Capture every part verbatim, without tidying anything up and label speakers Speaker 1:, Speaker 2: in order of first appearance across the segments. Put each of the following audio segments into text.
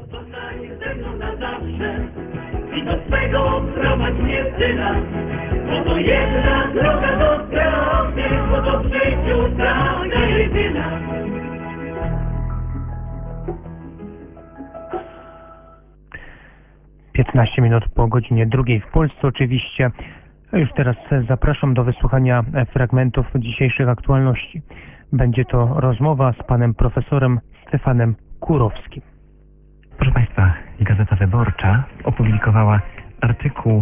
Speaker 1: Zostań ze mną na zawsze i do swego prowadź mnie syna, bo to jedna droga do prawdy, bo to w życiu prawda jedyna.
Speaker 2: piętnaście minut po godzinie drugiej w Polsce oczywiście. A już teraz zapraszam do wysłuchania fragmentów dzisiejszych aktualności. Będzie to rozmowa z panem profesorem Stefanem Kurowskim.
Speaker 3: Proszę Państwa, Gazeta Wyborcza opublikowała artykuł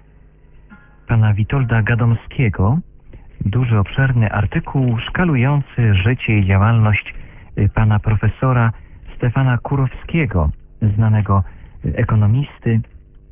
Speaker 3: pana Witolda Gadomskiego, duży, obszerny artykuł szkalujący życie i działalność pana profesora Stefana Kurowskiego, znanego ekonomisty.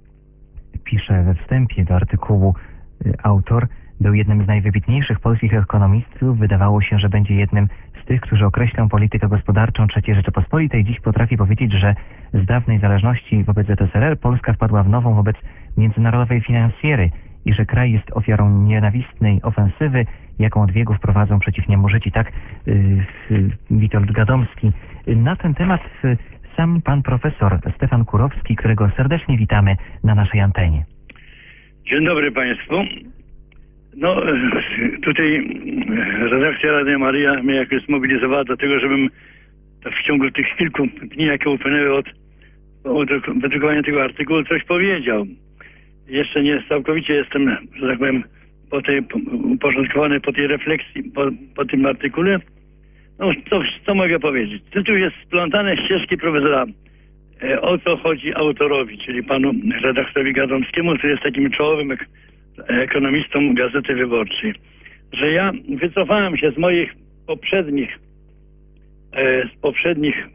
Speaker 3: Pisze we wstępie do artykułu autor: był jednym z najwybitniejszych polskich ekonomistów. Wydawało się, że będzie jednym z tych, którzy określą politykę gospodarczą trzeciej Rzeczypospolitej. Dziś potrafi powiedzieć, że z dawnej zależności wobec Z S R R Polska wpadła w nową wobec międzynarodowej finansjery i że kraj jest ofiarą nienawistnej ofensywy, jaką od wieków prowadzą przeciw niemu Żydzi. Tak yy, Witold Gadomski. Na ten temat yy, sam pan profesor Stefan Kurowski, którego serdecznie witamy na naszej antenie.
Speaker 4: Dzień dobry Państwu. No, tutaj redakcja Radia Maryja mnie jakoś zmobilizowała do tego, żebym w ciągu tych kilku dni, jakie upłynęły od, od wydrukowania tego artykułu, coś powiedział. Jeszcze nie całkowicie jestem, że tak powiem, po tej, uporządkowany po tej refleksji, po, po tym artykule. No, co, co mogę powiedzieć? Tytuł jest Splątane ścieżki profesora. E, o co chodzi autorowi, czyli panu redaktorowi Gadomskiemu, który jest takim czołowym ek ekonomistą Gazety Wyborczej. Że ja wycofałem się z moich poprzednich e, z poprzednich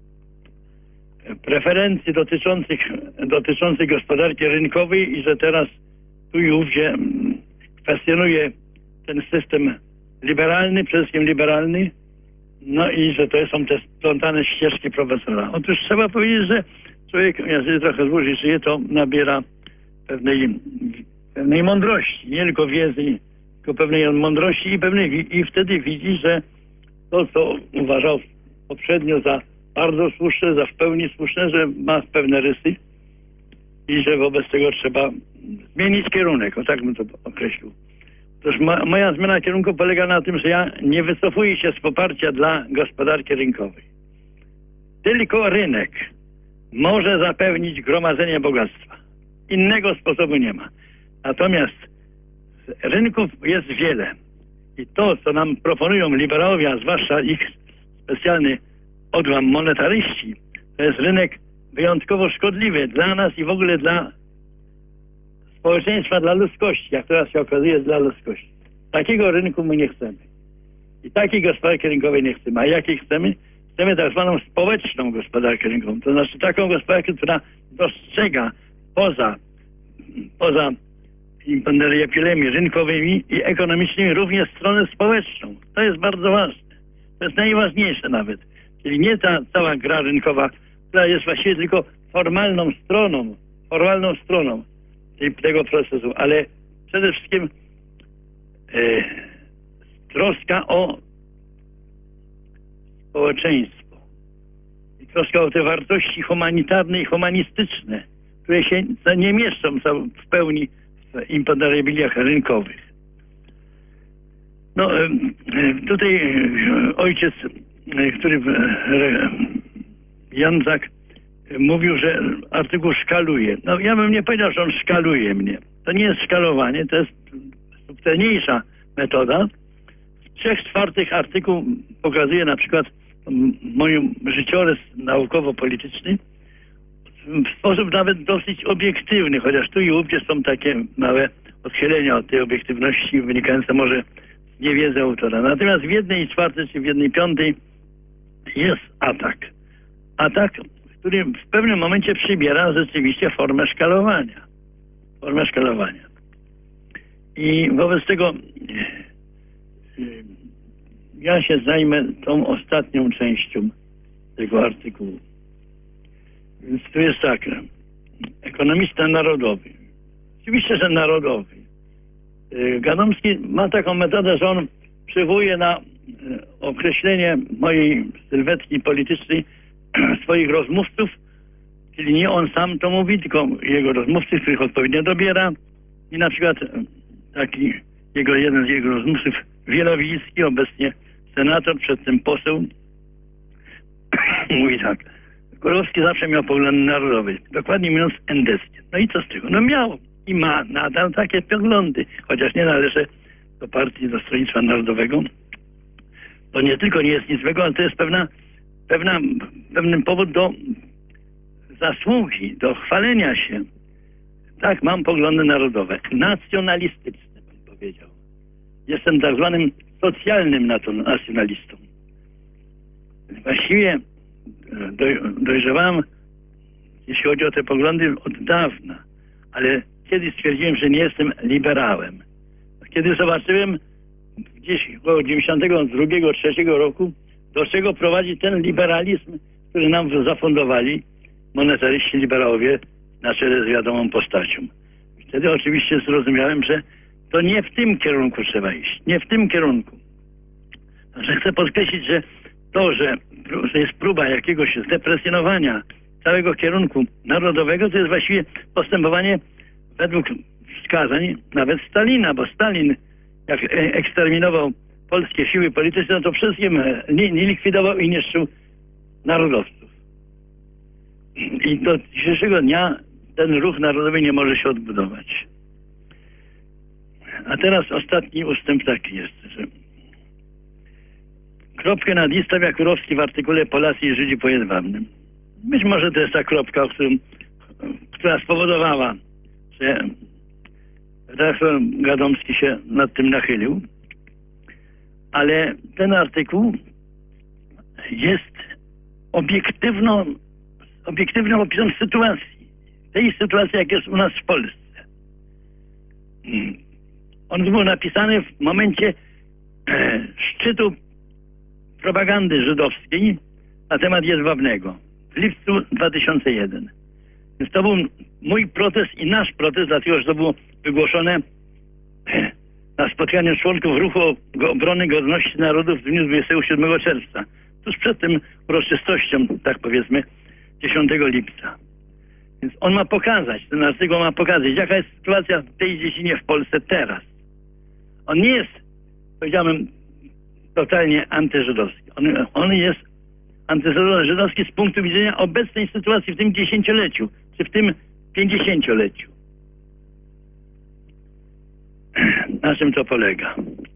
Speaker 4: preferencji dotyczących, dotyczących gospodarki rynkowej i że teraz tu i ówdzie kwestionuję ten system liberalny, przede wszystkim liberalny, no i że to są te splątane ścieżki profesora. Otóż trzeba powiedzieć, że człowiek, ja sobie trochę dłużej żyję, to nabiera pewnej, pewnej mądrości, nie tylko wiedzy, tylko pewnej mądrości i pewnej, i wtedy widzi, że to, co uważał poprzednio za bardzo słuszne, za w pełni słuszne, że ma pewne rysy i że wobec tego trzeba zmienić kierunek, o tak bym to określił. Otóż ma, moja zmiana kierunku polega na tym, że ja nie wycofuję się z poparcia dla gospodarki rynkowej. Tylko rynek może zapewnić gromadzenie bogactwa. Innego sposobu nie ma. Natomiast rynków jest wiele. I to, co nam proponują liberałowie, a zwłaszcza ich specjalny odłam monetaryści, to jest rynek wyjątkowo szkodliwy dla nas i w ogóle dla społeczeństwa, dla ludzkości, jak teraz się okazuje, dla ludzkości. Takiego rynku my nie chcemy. I takiej gospodarki rynkowej nie chcemy. A jakiej chcemy? Chcemy tak zwaną społeczną gospodarkę rynkową. To znaczy taką gospodarkę, która dostrzega poza, poza epilemiami rynkowymi i ekonomicznymi również stronę społeczną. To jest bardzo ważne. To jest najważniejsze nawet. Czyli nie ta cała gra rynkowa, która jest właściwie tylko formalną stroną, formalną stroną tego procesu, ale przede wszystkim e, troska o społeczeństwo i troska o te wartości humanitarne i humanistyczne, które się nie mieszczą w pełni w imponderabiliach rynkowych. No e, tutaj ojciec, który Janczak mówił, że artykuł szkaluje. No ja bym nie powiedział, że on szkaluje mnie. To nie jest szkalowanie, to jest subtelniejsza metoda. W trzech czwartych artykuł pokazuje na przykład mój życiorys naukowo-polityczny w sposób nawet dosyć obiektywny, chociaż tu i ówdzie są takie małe odchylenia od tej obiektywności wynikające może z niewiedzy autora. Natomiast w jednej czwartej czy w jednej piątej jest atak. Atak, który w pewnym momencie przybiera rzeczywiście formę szkalowania. Formę szkalowania. I wobec tego ja się zajmę tą ostatnią częścią tego artykułu. Więc tu jest tak. Ekonomista narodowy. Oczywiście, że narodowy. Gadomski ma taką metodę, że on przywołuje na określenie mojej sylwetki politycznej swoich rozmówców Czyli nie on sam to mówi, tylko jego rozmówcy, których odpowiednio dobiera. I na przykład taki jego, jeden z jego rozmówców, Wielowiejski, obecnie senator, przedtem poseł, mówi tak: Kurowski zawsze miał poglądy narodowe, dokładnie mówiąc endeskie. No i co z tego? No miał i ma nadal takie poglądy, chociaż nie należy do partii, do Stronnictwa Narodowego. To nie tylko nie jest nic złego, ale to jest pewna, pewna, pewien powód do zasługi, do chwalenia się. Tak, mam poglądy narodowe, nacjonalistyczne, bym powiedział. Jestem tak zwanym socjalnym nacjonalistą. Właściwie dojrzewałem, jeśli chodzi o te poglądy, od dawna, ale kiedyś stwierdziłem, że nie jestem liberałem. Kiedy zobaczyłem gdzieś około dziewięćdziesiątego drugiego trzeciego roku, do czego prowadzi ten liberalizm, który nam zafundowali monetaryści, liberałowie na czele z wiadomą postacią. Wtedy oczywiście zrozumiałem, że to nie w tym kierunku trzeba iść. Nie w tym kierunku. Także chcę podkreślić, że to, że, że jest próba jakiegoś zdepresjonowania całego kierunku narodowego, to jest właściwie postępowanie według wskazań nawet Stalina, bo Stalin, jak eksterminował polskie siły polityczne, no to wszystkim nie, nie likwidował i niszczył narodowców. I do dzisiejszego dnia ten ruch narodowy nie może się odbudować. A teraz ostatni ustęp taki jest, że kropkę nad i stawia Kurowski w artykule Polacy i Żydzi po Jedwabnym. Być może to jest ta kropka, o którym, która spowodowała, że redaktor Gadomski się nad tym nachylił. Ale ten artykuł jest obiektywną, obiektywnym opisem sytuacji. Tej sytuacji, jak jest u nas w Polsce. On był napisany w momencie e, szczytu propagandy żydowskiej na temat Jedwabnego w lipcu dwa tysiące pierwszym. Więc to był mój protest i nasz protest, dlatego że to było wygłoszone na spotkaniu członków Ruchu Obrony Godności Narodów w dniu dwudziestego siódmego czerwca. Tuż przed tym uroczystością, tak powiedzmy, dziesiątego lipca. Więc on ma pokazać, ten artykuł ma pokazać, jaka jest sytuacja w tej dziedzinie w Polsce teraz. On nie jest, powiedziałem, totalnie antyżydowski. On, on jest antyżydowski z punktu widzenia obecnej sytuacji w tym dziesięcioleciu, czy w tym pięćdziesięcioleciu. Na czym to polega?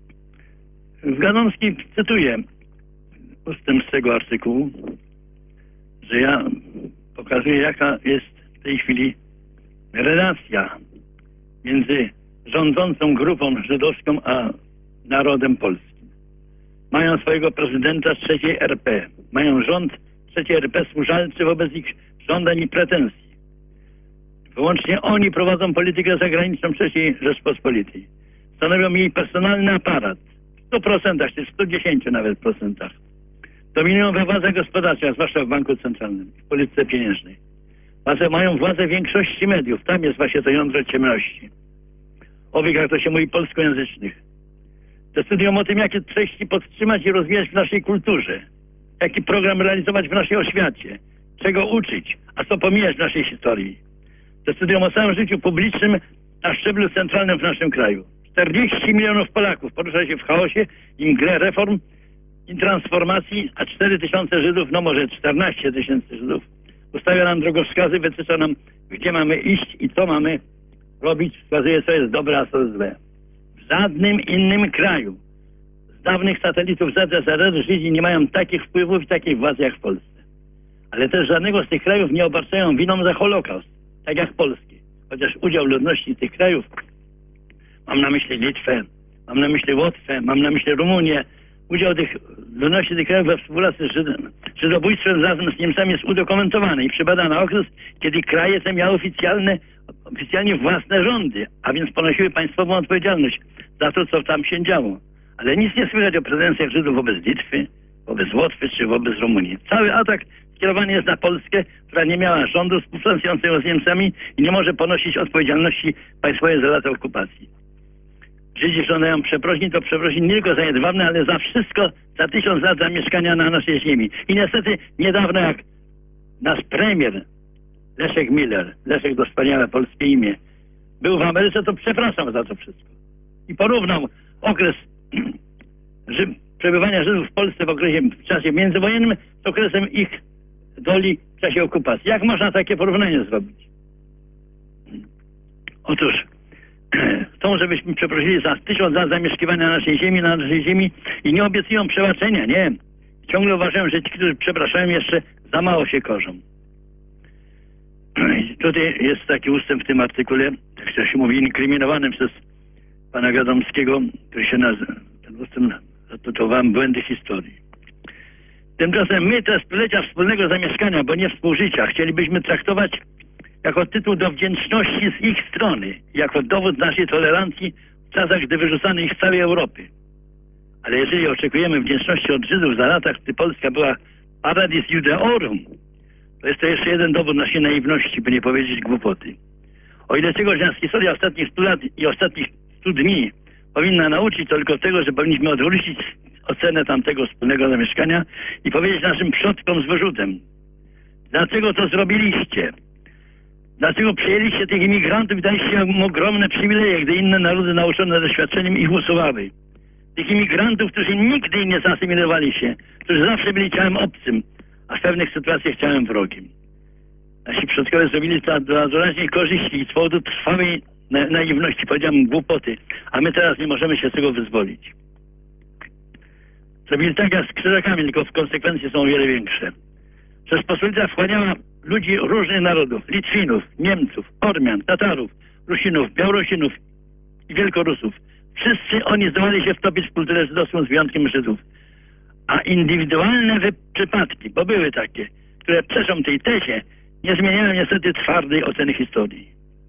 Speaker 4: Gadomski cytuje ustęp z tego artykułu, że ja pokazuję, jaka jest w tej chwili relacja między rządzącą grupą żydowską a narodem polskim. Mają swojego prezydenta z trzeciej R P. Mają rząd trzeciej R P służalczy wobec ich żądań i pretensji. Wyłącznie oni prowadzą politykę zagraniczną trzeciej Rzeczpospolitej. Stanowią jej personalny aparat. W stu procentach, czy w stu dziesięciu nawet procentach. Dominują we władzach gospodarczych, zwłaszcza w Banku Centralnym, w polityce pieniężnej. Władzę mają władzę większości mediów. Tam jest właśnie to jądro ciemności. Owych, jak to się mówi, polskojęzycznych. Decydują o tym, jakie treści podtrzymać i rozwijać w naszej kulturze. Jaki program realizować w naszej oświacie. Czego uczyć, a co pomijać w naszej historii. Decydują o całym życiu publicznym na szczeblu centralnym w naszym kraju. czterdzieści milionów Polaków porusza się w chaosie i mgle reform i transformacji, a cztery tysiące Żydów, no może czternaście tysięcy Żydów, ustawia nam drogowskazy, wytycza nam, gdzie mamy iść i co mamy robić, wskazuje, co jest dobre, a co jest złe. W żadnym innym kraju z dawnych satelitów Z S R R Żydzi nie mają takich wpływów i takiej władzy jak w Polsce. Ale też żadnego z tych krajów nie obarczają winą za Holokaust, tak jak Polskie. Chociaż udział ludności tych krajów, mam na myśli Litwę, mam na myśli Łotwę, mam na myśli Rumunię, udział tych ludności tych krajów we współpracy z Żydem, żydobójstwem razem z Niemcami jest udokumentowany i przybada na okres, kiedy kraje te miały oficjalne, oficjalnie własne rządy, a więc ponosiły państwową odpowiedzialność za to, co tam się działo. Ale nic nie słychać o pretensjach Żydów wobec Litwy, wobec Łotwy czy wobec Rumunii. Cały atak skierowany jest na Polskę, która nie miała rządu współpracującego z Niemcami i nie może ponosić odpowiedzialności państwowej za lata okupacji. Żydzi żądają przeprosin, to przeprosin nie tylko za Jedwabne, ale za wszystko, za tysiąc lat zamieszkania na naszej ziemi. I niestety niedawno, jak nasz premier Leszek Miller, Leszek to wspaniałe polskie imię, był w Ameryce, to przepraszam za to wszystko. I porównał okres Ży przebywania Żydów w Polsce w okresie, w czasie międzywojennym z okresem ich doli w czasie okupacji. Jak można takie porównanie zrobić? Otóż chcą, żebyśmy przeprosili za tysiąc lat zamieszkiwania naszej ziemi, na naszej ziemi i nie obiecują przebaczenia, nie. Ciągle uważają, że ci, którzy przepraszają, jeszcze za mało się korzą. Tutaj jest taki ustęp w tym artykule, jak to się mówi, inkryminowanym przez pana Gadomskiego, który się nazywa, ten ustęp zatytułowałem Błędy historii. Tymczasem my te stulecia wspólnego zamieszkania, bo nie współżycia, chcielibyśmy traktować jako tytuł do wdzięczności z ich strony, jako dowód naszej tolerancji w czasach, gdy wyrzucano ich z całej Europy. Ale jeżeli oczekujemy wdzięczności od Żydów za lata, gdy Polska była paradis Judeorum, to jest to jeszcze jeden dowód naszej naiwności, by nie powiedzieć głupoty. O ile czegoś nas historia ostatnich stu lat i ostatnich stu dni powinna nauczyć, to tylko tego, że powinniśmy odwrócić ocenę tamtego wspólnego zamieszkania i powiedzieć naszym przodkom z wyrzutem: dlaczego to zrobiliście? Dlaczego przyjęliście tych imigrantów i daliście im ogromne przywileje, gdy inne narody nauczone doświadczeniem ich usuwały? Tych imigrantów, którzy nigdy nie zasymilowali się, którzy zawsze byli ciałem obcym, a w pewnych sytuacjach ciałem wrogim. Nasi przodkowie zrobili to dla doraźnej korzyści i z powodu trwałej na naiwności, powiedziałem głupoty, a my teraz nie możemy się z tego wyzwolić. Zrobili tak jak z krzyżakami, tylko w konsekwencji są o wiele większe. Rzeczpospolita wchłaniała ludzi różnych narodów, Litwinów, Niemców, Ormian, Tatarów, Rusinów, Białorusinów i Wielkorusów. Wszyscy oni zdołali się wtopić w kulturę żydowską z wyjątkiem Żydów. A indywidualne przypadki, bo były takie, które przeczą tej tezie, nie zmieniają niestety twardej oceny historii.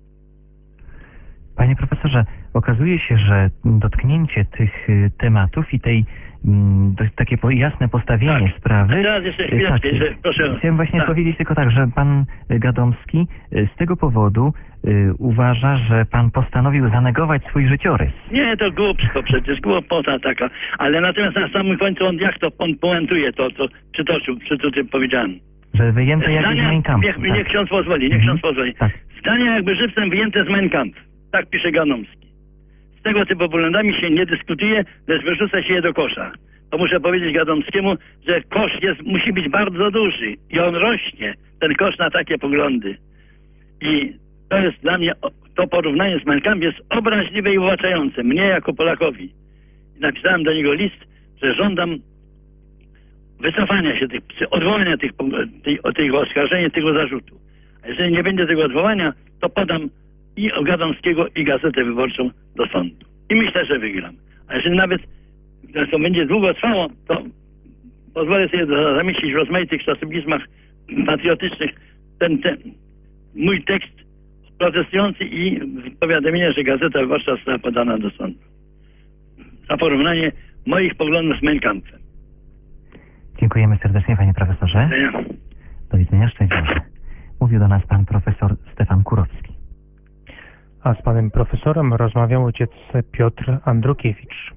Speaker 3: Panie profesorze, okazuje się, że dotknięcie tych y, tematów i tej mm, to jest takie po, jasne postawienie
Speaker 4: tak.
Speaker 3: sprawy.
Speaker 4: A teraz jeszcze chwileczkę,
Speaker 3: tak,
Speaker 4: że, proszę.
Speaker 3: Chciałem właśnie
Speaker 4: tak.
Speaker 3: powiedzieć tylko tak, że pan Gadomski y, z tego powodu y, uważa, że pan postanowił zanegować swój życiorys.
Speaker 4: Nie, to głupstwo przecież, głupota taka. Ale natomiast na samym końcu on jak to on puentuje to, co przytoczył, przytoczył powiedziałem.
Speaker 3: Że wyjęte jakby z Mein Kampf.
Speaker 4: Niech,
Speaker 3: tak.
Speaker 4: niech ksiądz pozwoli, niech
Speaker 3: Mhm.
Speaker 4: ksiądz pozwoli.
Speaker 3: Tak.
Speaker 4: Zdania jakby żywcem wyjęte z Mein Kampf. Tak pisze Gadomski. Z tego typu poglądami się nie dyskutuje, lecz wyrzuca się je do kosza. To muszę powiedzieć Gadomskiemu, że kosz jest, musi być bardzo duży i on rośnie, ten kosz, na takie poglądy. I to jest dla mnie, to porównanie z Mein Kampf jest obraźliwe i uwłaczające, mnie jako Polakowi. I napisałem do niego list, że żądam wycofania się, tych, odwołania tych, tej, tego oskarżenia, tego zarzutu. A jeżeli nie będzie tego odwołania, to podam i Gadomskiego, i Gazetę Wyborczą do sądu. I myślę, że wygram. A jeżeli nawet to będzie długo trwało, to pozwolę sobie zamieścić w rozmaitych czasopismach patriotycznych ten, ten mój tekst protestujący i powiadomienie, że Gazeta Wyborcza została podana do sądu. Za porównanie moich poglądów z Mein Kampfem.
Speaker 3: Dziękujemy serdecznie, panie profesorze.
Speaker 4: Ja.
Speaker 3: Do widzenia, szczęść Boże. Mówił do nas pan profesor Stefan Kurowski.
Speaker 2: A z panem profesorem rozmawiał ojciec Piotr Andrukiewicz.